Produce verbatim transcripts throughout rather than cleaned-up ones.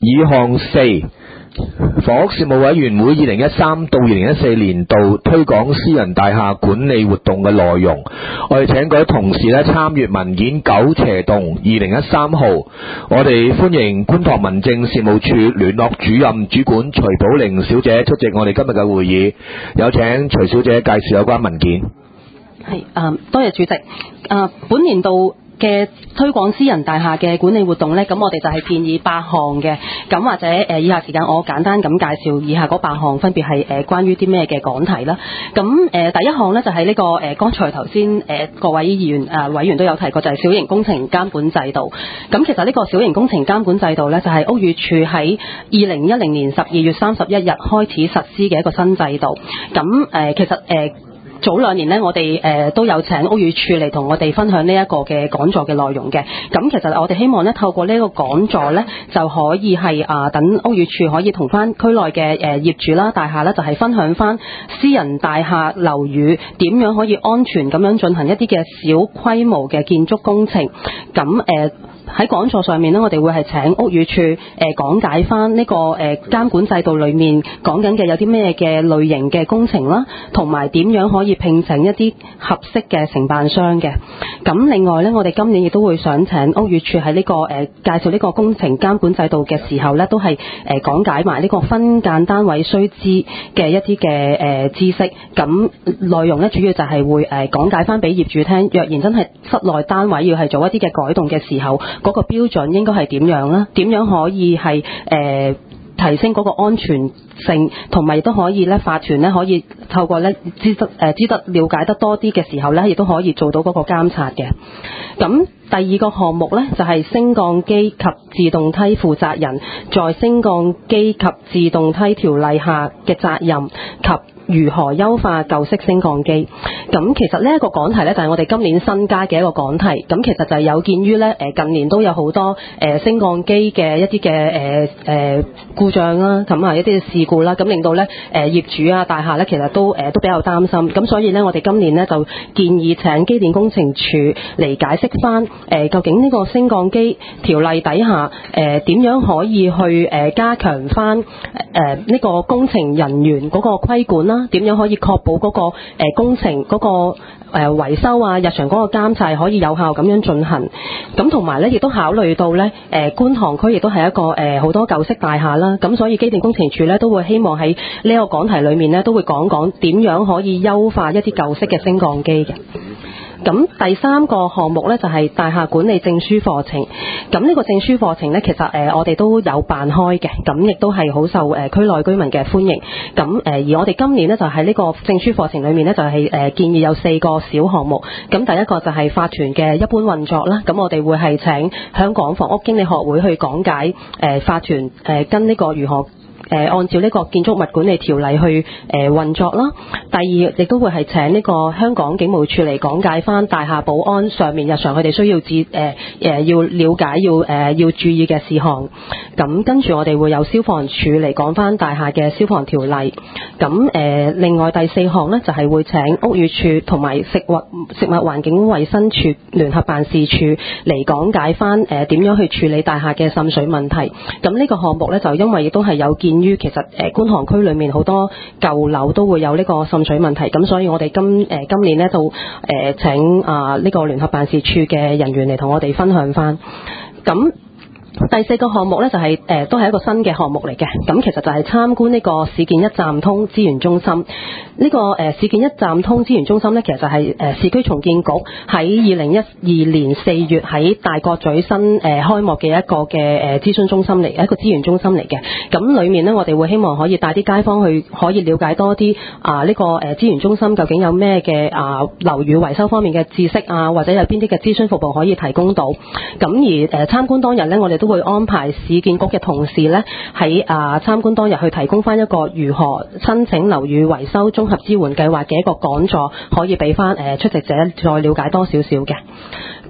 議項四，房屋事務委員會二零一三到二零一四年度推廣私人大廈管理活動嘅內容，我哋請各位同事咧參閱文件九斜洞二零一三號，我哋歡迎觀塘民政事務處聯絡主任主管徐寶玲小姐出席我哋今日嘅會議，有請徐小姐介紹有關文件。 係，誒，多謝主席。誒，本年度嘅推廣私人大廈嘅管理活動呢，咁我哋就係建議八項嘅，咁或者誒、呃、以下時間我簡單咁介紹以下嗰八項分別係誒、呃、關於啲咩嘅講題啦。咁誒、呃、第一項呢，就係、是、呢、這個誒剛、呃、才頭先誒各位議員誒、呃、委員都有提過，就係、是、小型工程監管制度。咁其實呢個小型工程監管制度呢，就係、是、屋宇署喺二零一零年十二月三十一日開始實施嘅一個新制度。咁誒、呃、其實誒。呃早兩年呢，我哋誒、呃、都有請屋宇署嚟同我哋分享呢一個嘅講座嘅內容嘅。咁其實我哋希望呢，透過呢一個講座呢，就可以係啊、呃、等屋宇署可以同翻區內嘅誒業主啦、大廈呢，就係、是、分享翻私人大廈樓宇點樣可以安全咁樣進行一啲嘅小規模嘅建築工程。咁誒喺講座上面呢，我哋會係請屋宇署誒、呃、講解翻呢、這個誒、呃、監管制度裏面講緊嘅有啲咩嘅類型嘅工程啦，同埋點樣可以聘請一啲合適嘅承辦商嘅。咁另外呢，我哋今年亦都會想請屋宇署喺呢個誒、呃、介紹呢個工程監管制度嘅時候呢，都係誒、呃、講解埋呢個分間單位須知嘅一啲嘅誒知識。咁內容呢，主要就係會誒、呃、講解翻俾業主聽，若然真係室內單位要係做一啲嘅改動嘅時候，嗰個標準應該係點樣啦？點樣可以係誒、呃、提升嗰個安全性，同埋亦都可以咧法團咧可以透過咧知得誒知得了解得多啲嘅時候咧，亦都可以做到嗰個監察嘅。咁第二個項目咧就係、是、升降機及自動梯負責人在升降機及自動梯條例下嘅責任及如何優化舊式升降機。咁其實呢一個講題呢，就係我哋今年新加嘅一個講題。咁其實就係有見於呢誒近年都有好多誒升降機嘅一啲嘅誒誒故障啦，咁啊一啲事故啦，咁令到呢誒業主啊大廈呢，其實都誒都比較擔心。咁所以呢，我哋今年呢，就建議請機電工程署嚟解釋翻誒究竟呢個升降機條例底下誒點樣可以去誒加強翻誒呢個工程人員嗰個規管啦。點樣可以確保嗰個誒工程嗰個誒維修啊，日常嗰個監察可以有效咁樣進行。咁同埋咧，亦都考慮到咧誒觀塘區亦都係一個誒好多舊式大廈啦。咁所以機電工程署咧都會希望喺呢個講題裏面咧都會講講點樣可以優化一啲舊式嘅升降機嘅。咁第三個項目呢，就係大廈管理證書課程。咁呢個證書課程呢，其實誒、呃、我哋都有辦開嘅，咁亦都係好受誒、呃、區內居民嘅歡迎。咁誒、呃、而我哋今年呢，就喺呢個證書課程裏面呢，就係、是、誒、呃、建議有四個小項目。咁第一個就係法團嘅一般運作啦。咁我哋會係請香港房屋經理學會去講解誒、呃、法團誒、呃、跟呢個如何誒、呃、按照呢個建築物管理條例去誒、呃、運作啦。第二亦都會係請呢個香港警務處嚟講解翻大廈保安上面日常佢哋需要自誒誒要了解要誒、呃、要注意嘅事項。咁跟住我哋會有消防處嚟講翻大廈嘅消防條例。咁誒、呃、另外第四項呢，就係、是、會請屋宇署同埋食物食物環境衛生署聯合辦事處嚟講解翻誒點樣去處理大廈嘅滲水問題。咁呢個項目呢，就因為亦都係有見於其實誒觀塘區裏面好多舊樓都會有呢個滲水問題，咁所以我哋今誒、呃、今年呢，就誒、呃、請啊呢、呃這個聯合辦事處嘅人員嚟同我哋分享翻。咁第四個項目呢，就係、是、誒、呃、都係一個新嘅項目嚟嘅。咁其實就係參觀呢個市建一站通資源中心。呢、這個誒、呃、市建一站通資源中心呢，其實就係、是、誒、呃、市區重建局喺二零一二年四月喺大角咀新誒、呃、開幕嘅一個嘅誒諮詢中心嚟，一個資源中心嚟嘅。咁裏面呢，我哋會希望可以帶啲街坊去可以了解多啲啊呢、這個誒資源中心究竟有咩嘅啊樓宇維修方面嘅知識啊，或者有邊啲嘅諮詢服務可以提供到。咁而誒、呃、參觀當日呢，我哋都會安排市建局嘅同事呢喺啊參觀當日去提供翻一個如何申請樓宇維修綜合支援計劃嘅一個講座，可以俾翻誒出席者再了解多少少嘅。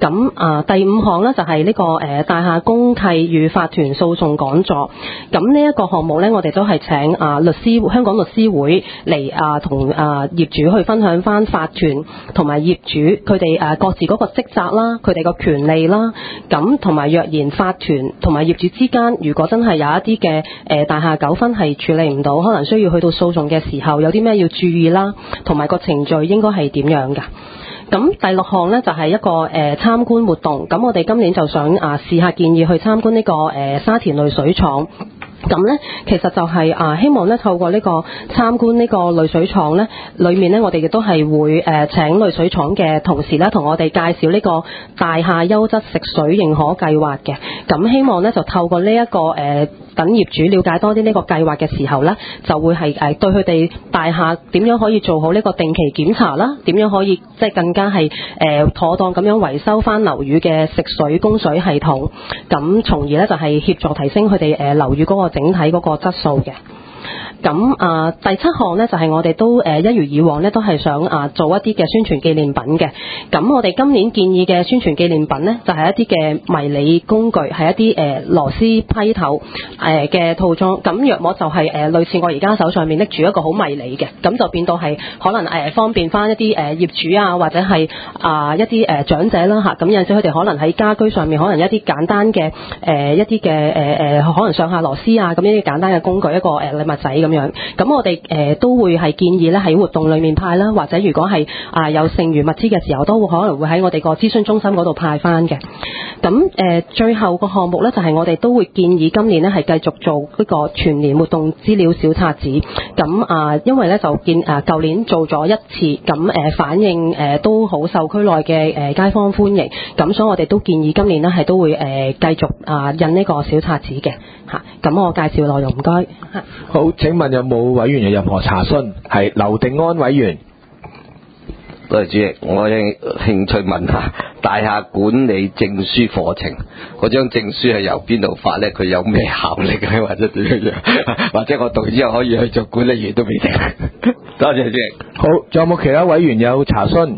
咁啊，第五項呢，就係呢個誒大廈公契與法團訴訟講座。咁呢一個項目呢，我哋都係請啊律師香港律師會嚟啊同啊業主去分享翻法團同埋業主佢哋誒各自嗰個職責啦，佢哋個權利啦。咁同埋若然法團同埋業主之間，如果真係有一啲嘅誒大廈糾紛係處理唔到，可能需要去到訴訟嘅時候，有啲咩要注意啦，同埋個程序應該係點樣㗎？咁第六項呢，就係、是、一個誒、呃、參觀活動，咁我哋今年就想啊試下建議去參觀呢、這個誒、呃、沙田濾水廠。咁呢，其實就係、是、啊，希望呢透過呢個參觀呢個濾水廠呢裏面呢，我哋亦都係會誒、呃、請濾水廠嘅同事呢，同我哋介紹呢個大廈優質食水認可計劃嘅。咁希望呢，就透過呢、這、一個誒、呃等業主了解多啲呢個計劃嘅時候呢，就會係誒對佢哋大廈點樣可以做好呢個定期檢查啦，點樣可以即係更加係誒、呃、妥當咁樣維修翻樓宇嘅食水供水系統，咁從而呢，就係、是、協助提升佢哋誒樓宇嗰個整體嗰個質素嘅。咁啊、呃，第七項呢，就係、是、我哋都誒、呃、一如以往呢，都係想啊、呃、做一啲嘅宣傳紀念品嘅。咁我哋今年建議嘅宣傳紀念品呢，就係、是、一啲嘅迷你工具，係一啲誒、呃、螺絲批頭誒嘅套裝。咁約莫就係、是、誒、呃、類似我而家手上面拎住一個好迷你嘅，咁就變到係可能誒、呃、方便翻一啲誒、呃、業主啊，或者係啊、呃、一啲誒、呃、長者啦嚇。咁有陣時佢哋可能喺家居上面，可能一啲簡單嘅誒、呃、一啲嘅誒誒可能上下螺絲啊，咁呢啲簡單嘅工具，一個誒、呃、禮物仔咁。咁我哋誒、呃、都會係建議咧喺活動裏面派啦，或者如果係啊、呃、有剩餘物資嘅時候，都會可能會喺我哋個諮詢中心嗰度派翻嘅。咁誒、呃、最後個項目咧就係、是、我哋都會建議今年咧係繼續做呢個全年活動資料小冊子。咁啊、呃，因為咧就見啊舊年做咗一次，咁誒、呃、反應誒、呃、都好受區內嘅誒街坊歡迎。咁所以我哋都建議今年咧係都會誒、呃、繼續啊、呃、印呢個小冊子嘅嚇。咁我介紹內容唔該。 好，請問有冇委員有任何查詢？係劉定安委員。 多謝主席，我有興趣問下大廈管理證書課程嗰張證書係由邊度發呢？佢有咩效力咧？或者點樣？或者我讀之後可以去做管理員都未定。多謝主席。 好，仲有冇其他委員有查詢？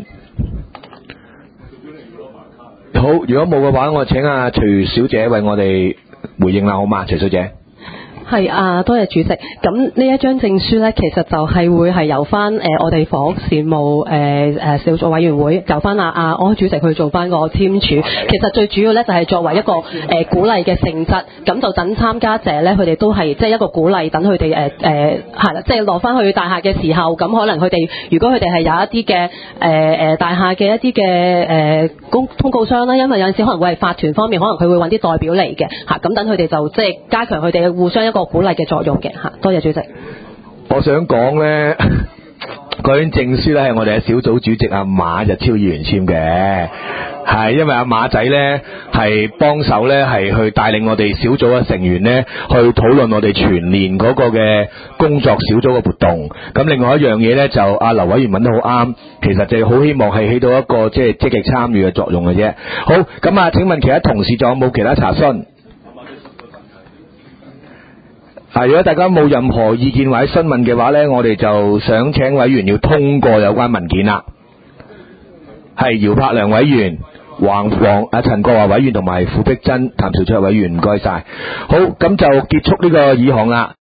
好，如果冇嘅話，我請阿徐小姐為我哋回應啦，好嗎？徐小姐。 係啊，多謝主席。咁呢一張證書呢，其實就係會係由翻誒、呃、我哋房屋事務誒誒、呃、小組委員會，由翻阿阿柯主席去做翻個簽署。其實最主要呢，就係、是、作為一個誒、呃、鼓勵嘅性質，咁就等參加者呢，佢哋都係即係一個鼓勵，等佢哋誒誒係啦，即係落翻去大廈嘅時候，咁可能佢哋如果佢哋係有一啲嘅誒誒大廈嘅一啲嘅誒公通告商啦，因為有陣時可能會係法團方面，可能佢會揾啲代表嚟嘅嚇，咁等佢哋就即係加強佢哋嘅互相一個鼓勵嘅作用嘅嚇，多謝主席。 我想講呢，嗰張證書呢係我哋嘅小組主席阿馬日超議員簽嘅，係因為阿馬仔呢係幫手呢係去帶領我哋小組嘅成員呢去討論我哋全年嗰個嘅工作小組嘅活動。咁另外一樣嘢呢，就阿劉委員問得好啱，其實就好希望係起到一個即係積極參與嘅作用嘅啫。好，咁啊，請問其他同事仲有冇其他查詢？啊！如果大家冇任何意見或者詢問嘅話呢，我哋就想請委員要通過有關文件啦。係姚柏良委員、黃黃啊陳國華委員同埋傅碧珍、譚兆卓委員，唔該晒。好，咁就結束呢個議項啦。